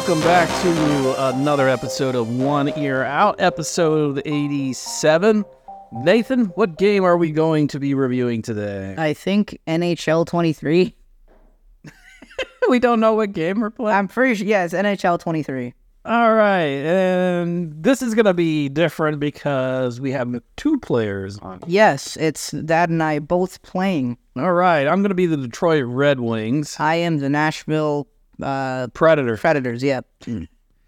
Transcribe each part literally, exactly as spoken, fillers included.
welcome back to another episode of One Ear Out, episode eighty-seven. Nathan, what game are we going to be reviewing today? I think N H L twenty-three. We don't know what game we're playing. I'm pretty sure, yeah, it's N H L twenty-three. All right, and this is going to be different because we have two players on. Yes, it's Dad and I both playing. All right, I'm going to be the Detroit Red Wings. I am the Nashville uh, Predator. Predators, yeah. Um,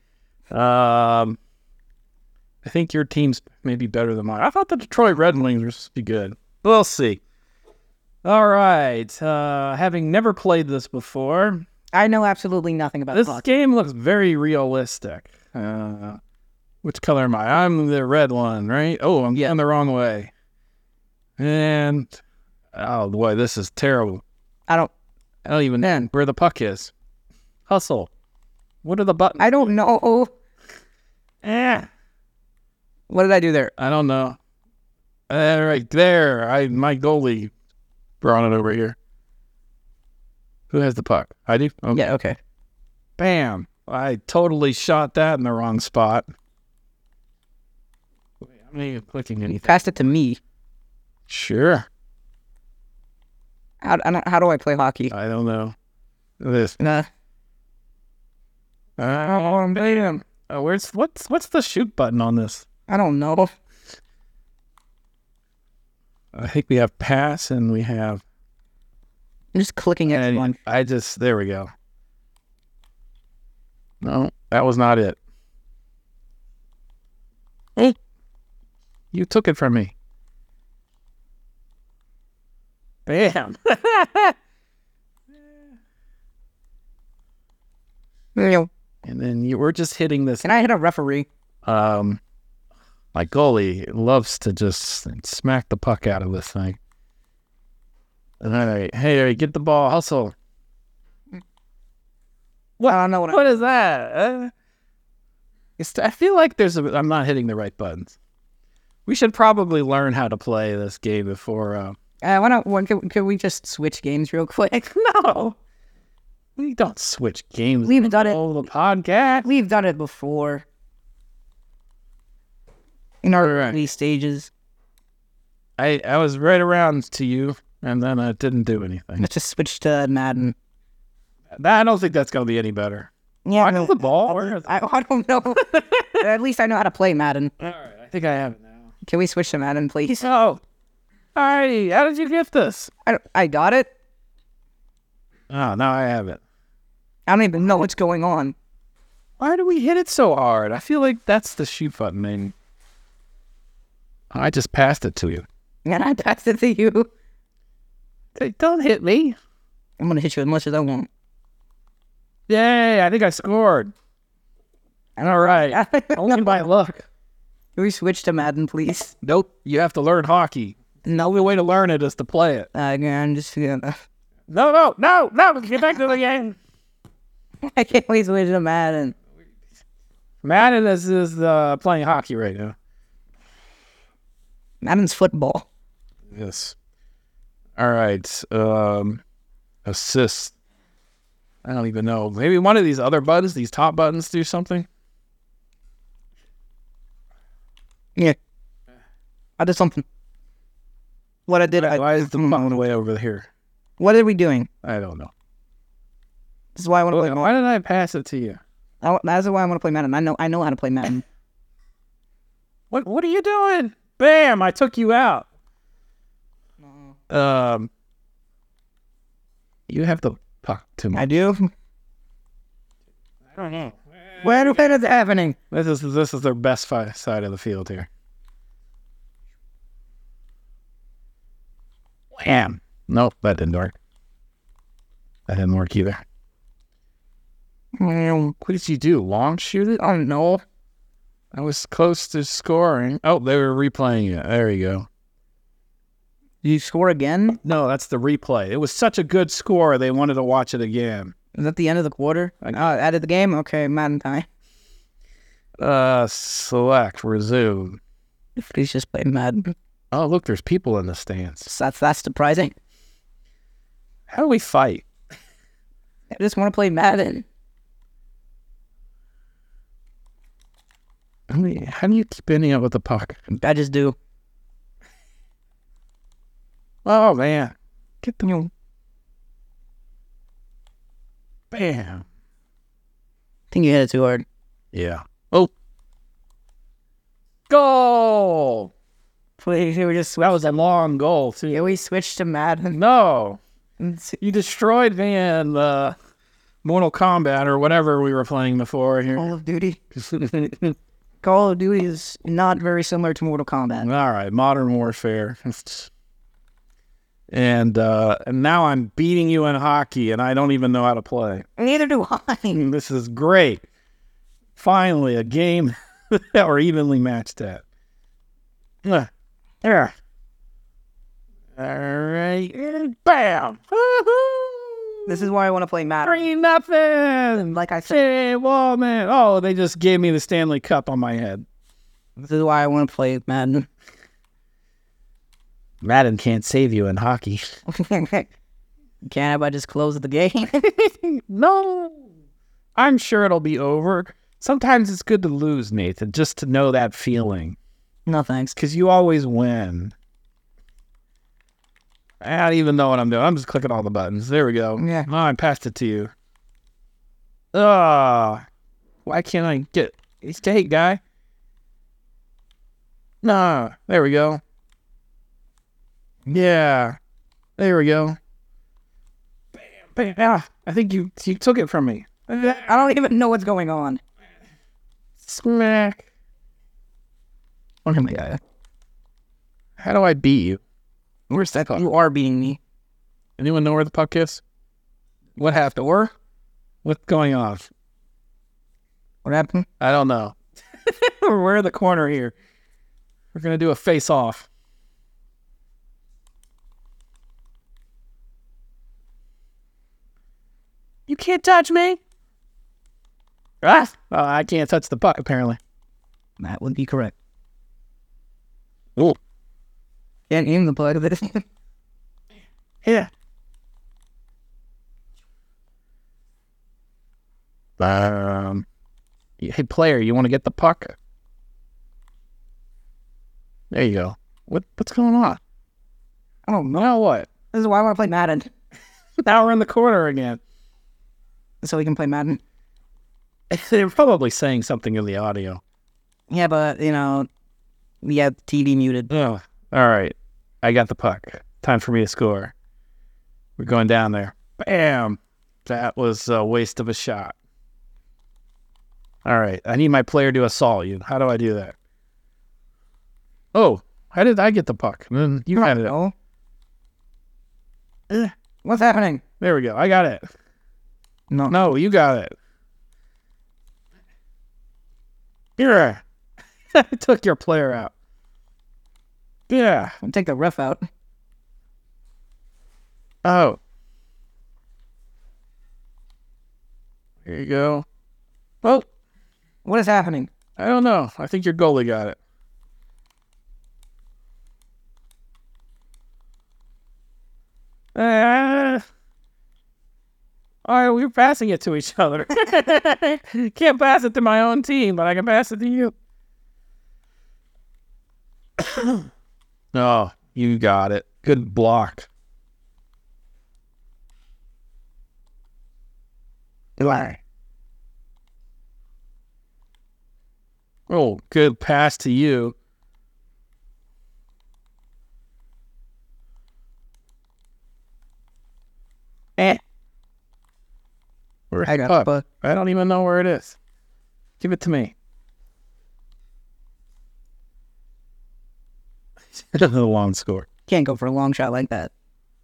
I think your team's maybe better than mine. I thought the Detroit Red Wings were supposed to be good. We'll see. All right, uh, having never played this before, I know absolutely nothing about this hockey. game looks very realistic. Uh, which color am I? I'm the red one, right? Oh, I'm getting the wrong way. And, oh boy, this is terrible. I don't, I don't even know where the puck is. Hustle. What are the buttons? I don't know. Eh. What did I do there? I don't know. Uh, right there. I my goalie brought it over here. Who has the puck? I do? Okay. Yeah, okay. Bam. I totally shot that in the wrong spot. Wait, I'm not even clicking You anything. passed it to me. Sure. How, I don't- how do I play hockey? I don't know. This. Uh, Oh, damn. Oh, where's what's what's the shoot button on this? I don't know. I think we have pass and we have. I'm just clicking at And one. I just there we go. No, that was not it. Hey, you took it from me. Bam. Can And then you were just hitting this. I hit a referee? Um, my goalie loves to just smack the puck out of this thing. And then I, hey, get the ball, hustle. What? I don't know what, What is that? Uh, it's, I feel like there's a. I'm not hitting the right buttons. We should probably learn how to play this game before. Uh, I... Uh, why not, what, can, can we just switch games real quick? no, we don't switch games. We've done it. Oh, the podcast. We've done it before. In our Right. early stages. I I was right around to you, and then I didn't do anything. Let's just switch to Madden. I don't think that's gonna be any better. Yeah, Where's the ball? Where is- I, I don't know. At least I know how to play Madden. All right, I think I have it now. Can we switch to Madden, please? Oh, alrighty. How did you get this? I, don't- I got it. Oh, now I have it. I don't even know what's going on. Why do we hit it so hard? I feel like that's the shoot button. And I just passed it to you. And I passed it to you. Hey, don't hit me. I'm going to hit you as much as I want. Yay, I think I scored. All right. Only by luck. Can we switch to Madden, please? Nope. You have to learn hockey. The No. only way to learn it is to play it. Uh, I'm just gonna... No, no, no, no. Get back to the game. I can't wait to switch to Madden. Madden is, is uh, playing hockey right now. Madden's football. Yes. All right. Um, assist. I don't even know. Maybe one of these other buttons, these top buttons, do something. Yeah. I did something. What I did, I... Why is the button way over here? What are we doing? I don't know. This is why I want to play... Why did I pass it to you? I, that's why I want to play Madden. I know I know how to play Madden. What What are you doing? Bam! I took you out. Um, you have the puck too much. I do? I don't know. Where when is it happening? This is this is their best fi- side of the field here. Wham! Nope, that didn't work. That didn't work either. Um, What did you do? Long shoot it? I don't know. I was close to scoring. Oh, they were replaying it. There you go. Did you score again? No, that's the replay. It was such a good score, they wanted to watch it again. Is that the end of the quarter? Oh, out of the game? Okay, Madden time. Uh, select, resume. Please just play Madden. Oh, look, there's people in the stands. So that's that's surprising. How do we fight? I just want to play Madden. How do you, how do you keep ending up with the puck? I just do. Oh, man. Get the... You Bam. think you hit it too hard. Yeah. Oh. Goal! Please, we just That was a long goal, too. yeah, we switched to Madden. No. You destroyed me in uh, Mortal Kombat or whatever we were playing before here. Call of Duty. Call of Duty is not very similar to Mortal Kombat. All right, Modern Warfare. And uh, and now I'm beating you in hockey, and I don't even know how to play. Neither do I. This is great. Finally, a game that we're evenly matched at. Uh, There. All right. And bam. Woo-hoo! This is why I want to play Madden. Three nothing. Like I said, Hey, well, man. Oh, they just gave me the Stanley Cup on my head. this is why I want to play Madden. Madden can't save you in hockey. Can't I just close the game? No. I'm sure it'll be over. Sometimes it's good to lose, Nathan, just to know that feeling. No thanks. Because you always win. I don't even know what I'm doing. I'm just clicking all the buttons. There we go. Yeah. Oh, I passed it to you. Ah, why can't I get... Hey, guy. Nah, there we go. Yeah. There we go. Bam, bam. Ah, I think you, you took it from me. I don't even know what's going on. Smack. Oh my god. How do I beat you? Where's that puck? You are beating me. Anyone know where the puck is? What happened? Or what's going on? What happened? I don't know. We're in the corner here. We're going to do a face-off. You can't touch me. Ah, oh, I can't touch the puck, apparently. That would be correct. Oh. Can't aim the puck of this. Yeah. Um, hey, player, you want to get the puck? There you go. What What's going on? I don't know. Now what? This is why I want to play Madden. Now we're in the corner again. So we can play Madden. They're probably saying something in the audio. Yeah, but, you know, we have T V muted. Oh, all right. I got the puck. Time for me to score. We're going down there. Bam! That was a waste of a shot. All right. I need my player to assault you. How do I do that? Oh, how did I get the puck? Then you had it. Oh. Ugh. What's happening? There we go. I got it. No. No, you got it. Here. I took your player out. Yeah. I'll take the ref out. Oh. Here you go. Oh, What is happening? I don't know. I think your goalie got it. Uh, all right, we're passing it to each other. Can't pass it to my own team, but I can pass it to you. Oh, you got it. Good block. Oh, good pass to you. Eh. Where's I the got the puck? puck. I don't even know where it is. Give it to me. A long score. Can't go for a long shot like that.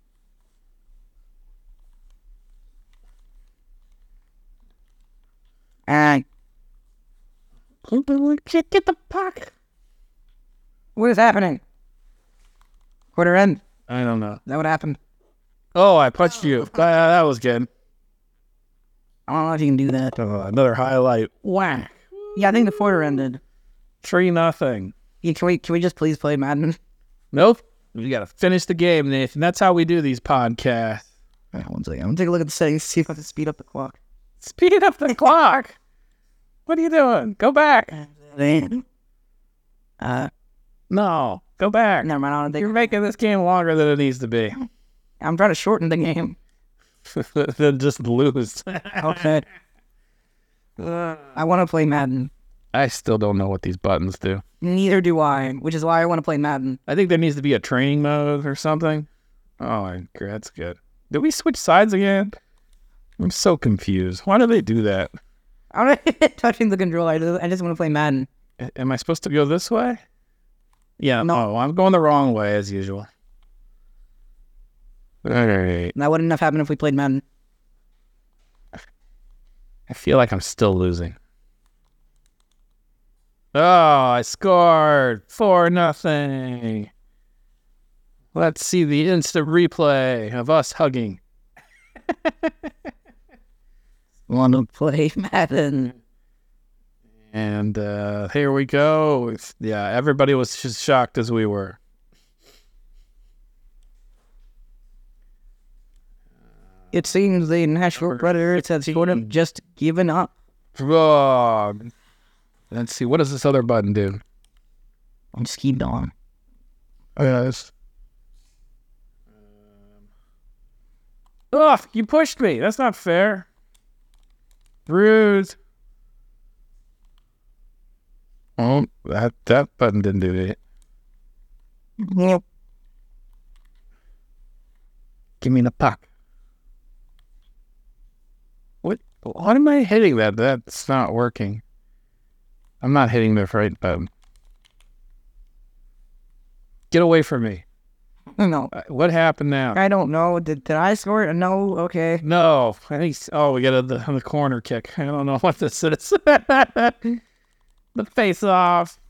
Ah. Get the puck. What is happening? Quarter end. I don't know. Is that what happened? Oh, I punched you. Uh, that was good. I don't know if you can do that. Uh, another highlight. Whack. Yeah, I think the quarter ended. Three nothing. Yeah, can we can we just please play Madden? Nope. We got to finish the game, Nathan. That's how we do these podcasts. All right, one second. I'm gonna take a look at the settings, see if I can speed up the clock. Speed up the clock. What are you doing? Go back. Uh, No, go back. never mind. I don't think You're making this game longer than it needs to be. I'm trying to shorten the game. Then just lose. Okay. I want to play Madden. I still don't know what these buttons do. Neither do I, which is why I want to play Madden. I think there needs to be a training mode or something. Oh, that's good. Did we switch sides again? I'm so confused. Why do they do that? I'm not touching the controller. I just, I just want to play Madden. A- Am I supposed to go this way? Yeah, No. no, I'm going the wrong way as usual. All right. That wouldn't have happened if we played Madden. I feel like I'm still losing. Oh, I scored four nothing. Let's see the instant replay of us hugging. Want to play Madden. And uh, here we go. It's- yeah, everybody was as shocked as we were. It seems the Nashville Predators have sort of just given up. Oh, let's see. What does this other button do? I'll just keep going. Oh, yeah, this. Oh, you pushed me. That's not fair. Rude. Oh, that that button didn't do it. Yep. Give me the puck. What? What am I hitting that? That's not working. I'm not hitting the right button. Get away from me. No, Uh, What happened now? I don't know. Did, did I score it? No, okay. No, I think. Oh, we got a, the, the corner kick. I don't know what this is. The face off.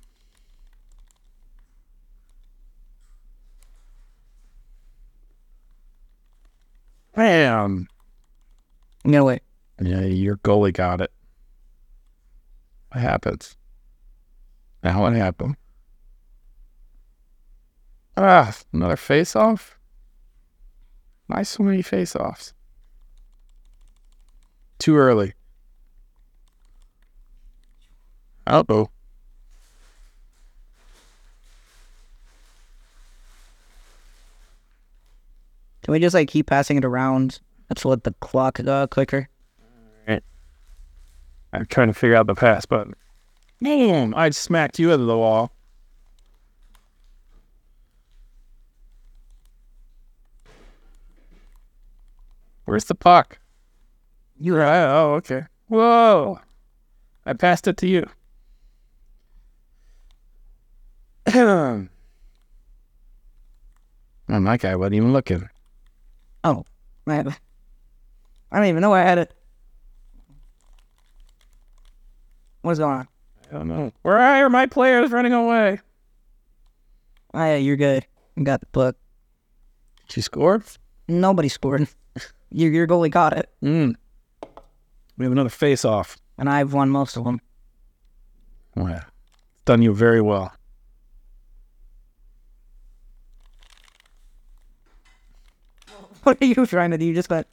Bam. No, wait. Yeah, your goalie got it. What happens? Now what happened? Ah, another face off. Nice so many face offs. Too early. Uh oh. Can we just like keep passing it around? That's what the clock uh, clicker. I'm trying to figure out the pass button. Boom! I smacked you into the wall. Where's the puck? You're right. Oh, okay. Whoa! I passed it to you. Oh, my guy wasn't even looking. Oh, man. I don't even know I had it. What's going on? I don't know. Where are my players running away? Oh, yeah, you're good. You got the puck. Did you score? Nobody scored. your, your goalie got it. Mm. We have another face-off. And I've won most of them. Oh, yeah. Done you very well. What are you trying to do? You just got...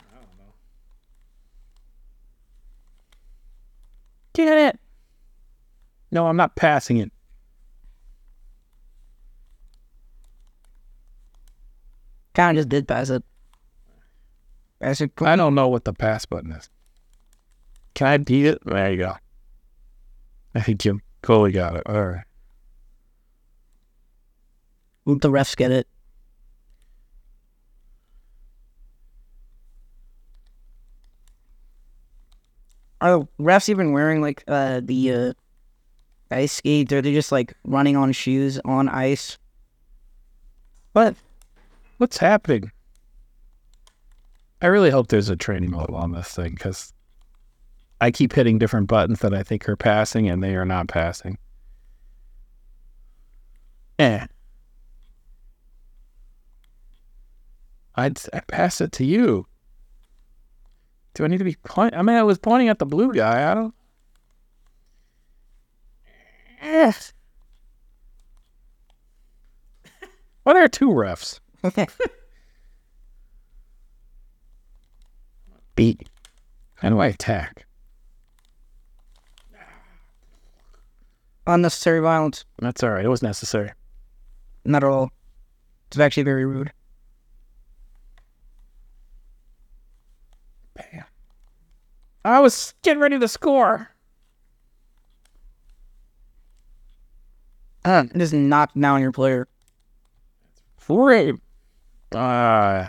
Get it. No, I'm not passing it. Kind of just did pass it. Pass it. I don't know what the pass button is. Can I beat it? There you go. I think you Coley got it. All right. The refs get it. Are refs even wearing like uh the uh ice skates, or are they just like running on shoes on ice? What? What's happening? I really hope there's a training mode on this thing, because I keep hitting different buttons that I think are passing, and they are not passing. Eh. I'd, I passed it to you. Do I need to be pointing? I mean, I was pointing at the blue guy. I don't... Eh. Why are there two refs? Okay. Beat. How do I attack? Unnecessary violence. That's all right. It was necessary. Not at all. It's actually very rude. Bam. I was getting ready to score. Uh, just knock down your player. Free. Ah.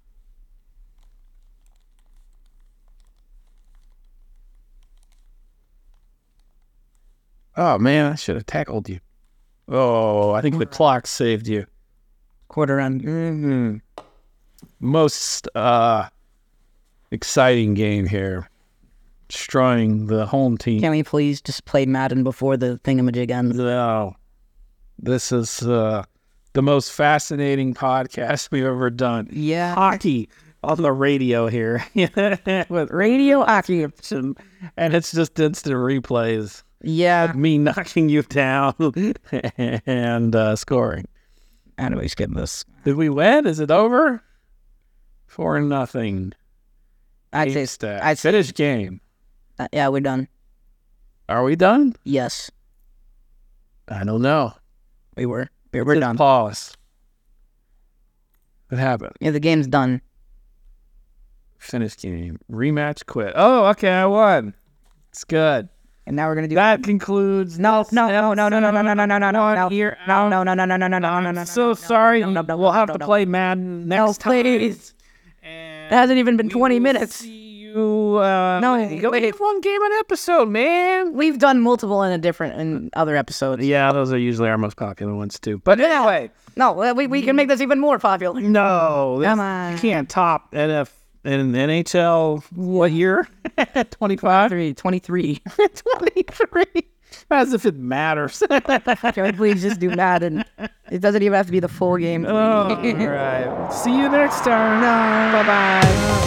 Oh, man, I should have tackled you. Oh, I think the clock saved you. Quarter end. Mm-hmm. Most uh, exciting game here. Destroying the home team. Can we please just play Madden before the thingamajig ends? No. This is uh, the most fascinating podcast we've ever done. Yeah. Hockey on the radio here. With Radio hockey. and it's just instant replays. Yeah. Me knocking you down and uh, scoring. How do we skip this? Did we win? Is it over? Four nothing. I'd Game say, stat. I'd say, Finish game. uh, yeah, we're done. Are we done? Yes, I don't know. we were. We're, we're Just done. Pause. What happened? Yeah, the game's done. Finish game. Rematch quit. Oh, okay, I won. It's good. And now we're gonna do That concludes. No, no, no, no, no, no, no, no, no, no, no, no, no, Here, no, no, no, no, no, no, no, no, no, no. I'm so sorry. No, no, no, We'll have no, to no. play Madden No, next time. please. And It hasn't even been we twenty will minutes. See you. Uh, No, go wait. get one game an episode, man. We've done multiple in a different in other episodes. Yeah, those are usually our most popular ones too. But anyway, No, we we can make this even more popular. no, this, Come on. you can't top N F in N H L. What year? twenty-five. Three, twenty-three. twenty-three. As if it matters. Can we please just do Madden? It doesn't even have to be the full game. Oh, all right. See you next time. Bye bye.